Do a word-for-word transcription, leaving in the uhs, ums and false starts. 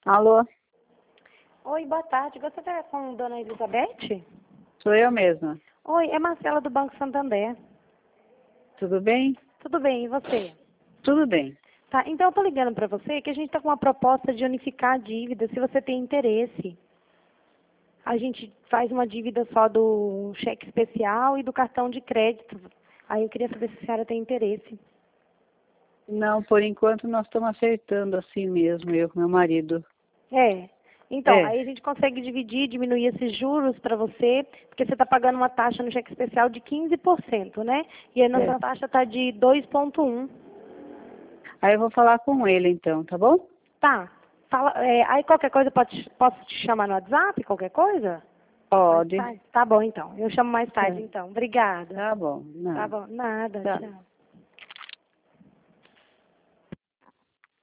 Alô? Oi, boa tarde. Gostaria com a dona Elizabeth? Sou eu mesma. Oi, é Marcela do Banco Santander. Tudo bem? Tudo bem, e você? Tudo bem. Tá, então eu tô ligando para você que a gente está com uma proposta de unificar a dívida, se você tem interesse. A gente faz uma dívida só do cheque especial e do cartão de crédito. Aí eu queria saber se a senhora tem interesse. Não, por enquanto nós estamos acertando assim mesmo, eu com meu marido. É. Então, É. aí a gente consegue dividir, diminuir esses juros para você, porque você está pagando uma taxa no cheque especial de quinze por cento, né? E a nossa É. taxa está de dois vírgula um. Aí eu vou falar com ele então, tá bom? Tá. Fala, é, aí qualquer coisa, pode, posso te chamar no WhatsApp, qualquer coisa? Mais Pode. tarde? Tá bom, então. Eu chamo mais tarde, É. então. Obrigada. Tá bom. Tá Não. bom. Nada, Tá. tchau.